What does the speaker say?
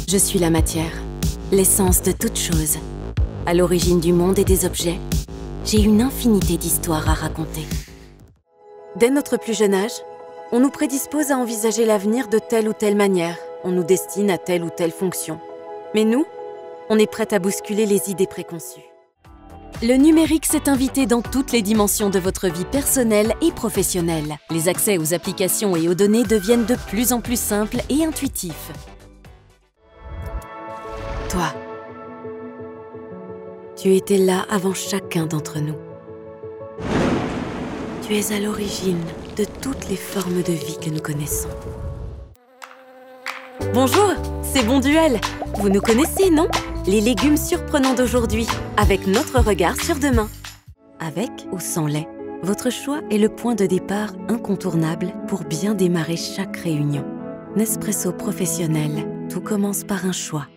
Je suis la matière, l'essence de toute chose. À l'origine du monde et des objets, j'ai une infinité d'histoires à raconter. Dès notre plus jeune âge, on nous prédispose à envisager l'avenir de telle ou telle manière. On nous destine à telle ou telle fonction. Mais nous, on est prêts à bousculer les idées préconçues. Le numérique s'est invité dans toutes les dimensions de votre vie personnelle et professionnelle. Les accès aux applications et aux données deviennent de plus en plus simples et intuitifs. Toi, tu étais là avant chacun d'entre nous. Tu es à l'origine de toutes les formes de vie que nous connaissons. Bonjour, c'est Bon Duel. Vous nous connaissez, non? Les légumes surprenants d'aujourd'hui, avec notre regard sur demain. Avec ou sans lait, votre choix est le point de départ incontournable pour bien démarrer chaque réunion. Nespresso professionnel, tout commence par un choix.